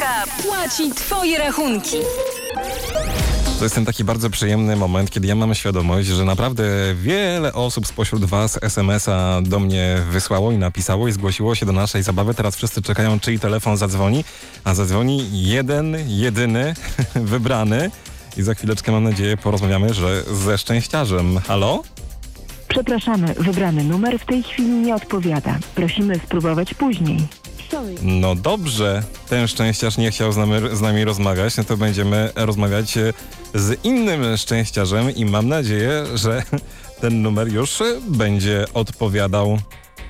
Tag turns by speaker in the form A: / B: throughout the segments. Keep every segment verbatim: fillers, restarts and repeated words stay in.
A: S K płaci twoje rachunki.
B: To jest ten taki bardzo przyjemny moment, kiedy ja mam świadomość, że naprawdę wiele osób spośród was es em es a do mnie wysłało i napisało i zgłosiło się do naszej zabawy. Teraz wszyscy czekają, czyj telefon zadzwoni, a zadzwoni jeden, jedyny, wybrany i za chwileczkę, mam nadzieję, porozmawiamy, że ze szczęściarzem. Halo?
C: Przepraszamy, wybrany numer w tej chwili nie odpowiada. Prosimy spróbować później.
B: No dobrze, ten szczęściarz nie chciał z nami, z nami rozmawiać, no to będziemy rozmawiać z innym szczęściarzem i mam nadzieję, że ten numer już będzie odpowiadał.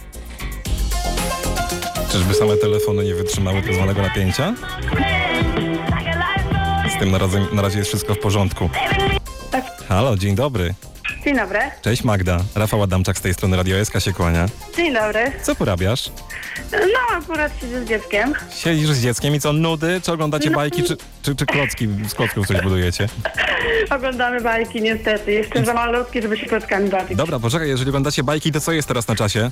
B: Czyżby same telefony nie wytrzymały tak zwanego napięcia? Z tym na razie, na razie jest wszystko w porządku. Halo, dzień dobry.
D: Dzień dobry.
B: Cześć Magda, Rafał Adamczak z tej strony Radio S K się kłania.
D: Dzień dobry.
B: Co porabiasz?
D: No, akurat siedzę z dzieckiem.
B: Siedzisz z dzieckiem i co, nudy? Czy oglądacie
D: No.
B: bajki, czy, czy, czy klocki, z klocków coś budujecie?
D: Oglądamy bajki, niestety. Jeszcze za malutki, żeby się klockami bawić.
B: Dobra, poczekaj, jeżeli oglądacie bajki, to co jest teraz na czasie?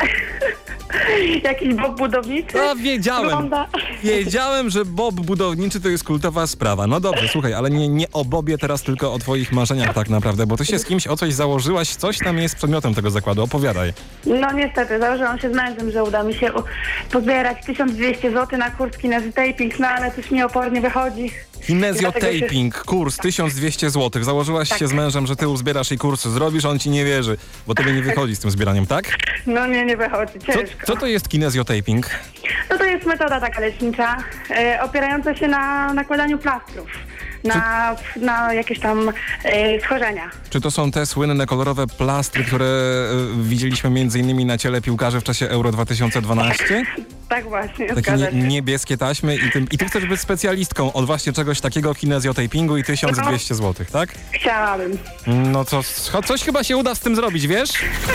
D: Jakiś Bob budowniczy?
B: No, wiedziałem.
D: Wygląda...
B: Wiedziałem, że Bob budowniczy to jest kultowa sprawa. No dobrze, słuchaj, ale nie, nie o Bobie teraz, tylko o twoich marzeniach tak naprawdę, bo ty się z kimś o coś założyłaś, coś tam jest przedmiotem tego zakładu. Opowiadaj.
D: No niestety, założyłam się z mężem, że uda mi się u- pozbierać tysiąc dwieście złotych na kurs kinezotaping, no ale coś mi opornie wychodzi.
B: Kinezjotaping, kurs tysiąc dwieście złotych. Założyłaś
D: Tak.
B: się z mężem, że ty uzbierasz i kurs zrobisz, on ci nie wierzy, bo tobie nie wychodzi z tym zbieraniem, tak?
D: No nie, nie wychodzi,
B: Co,
D: ciężko.
B: co to jest kinezjotaping?
D: No to jest metoda taka lecznicza, e, opierająca się na nakładaniu plastrów. Na, na jakieś tam e, schorzenia.
B: Czy to są te słynne kolorowe plastry, które e, widzieliśmy między innymi na ciele piłkarzy w czasie Euro dwa tysiące dwanaście?
D: Tak właśnie,
B: Takie
D: zgadza
B: nie,
D: się.
B: niebieskie taśmy i ty, i ty chcesz być specjalistką od właśnie czegoś takiego, kinezjotapingu i tysiąc dwieście złotych, tak?
D: Chciałabym.
B: No to cho- coś chyba się uda z tym zrobić, wiesz?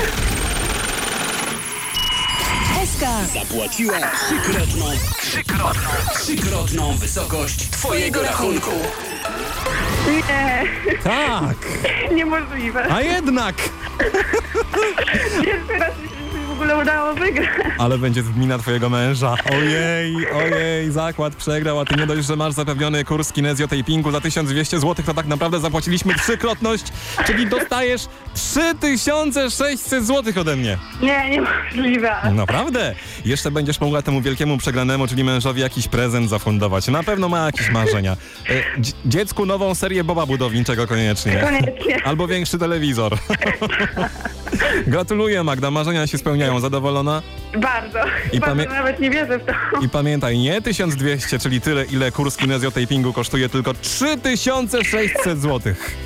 A: S K
E: Zapłaciła trzykrotną, trzykrotną, trzykrotną wysokość twojego rachunku.
D: Nie,
B: Tak,
D: niemożliwe.
B: a jednak!
D: Pierwszy raz mi się w ogóle udało wygrać.
B: Ale będzie wina twojego męża. Ojej, ojej, zakład przegrał, a ty nie dość, że masz zapewniony kurs kinezjotapingu za tysiąc dwieście złotych, to tak naprawdę zapłaciliśmy trzykrotność, czyli dostajesz trzy tysiące sześćset złotych ode mnie.
D: Nie, niemożliwe.
B: Naprawdę? Jeszcze będziesz mogła temu wielkiemu przegranemu, czyli mężowi, jakiś prezent zafundować. Na pewno ma jakieś marzenia. E, dzi- dziecku nową serię Boba budowniczego koniecznie.
D: Koniecznie.
B: Albo większy telewizor. Gratuluję Magda, marzenia się spełniają. Zadowolona?
D: Bardzo.
B: I
D: Bardzo
B: pamię-
D: nawet nie wierzę w to.
B: I pamiętaj, nie tysiąc dwieście, czyli tyle, ile kurs kinezjotapingu kosztuje, tylko trzy tysiące sześćset złotych.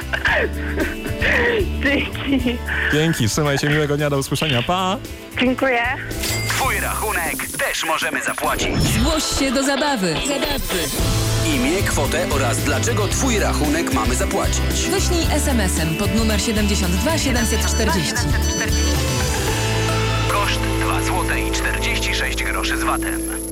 D: Dzięki.
B: Dzięki, trzymaj się, miłego dnia, do usłyszenia, pa!
D: Dziękuję.
E: Twój rachunek też możemy zapłacić.
A: Zgłoś się do zabawy. Zabawy.
E: Imię, kwotę oraz dlaczego twój rachunek mamy zapłacić.
A: Wyślij es em es em pod numer siedemdziesiąt dwa siedemset czterdzieści.
E: Koszt dwa złote i czterdzieści sześć groszy z vatem.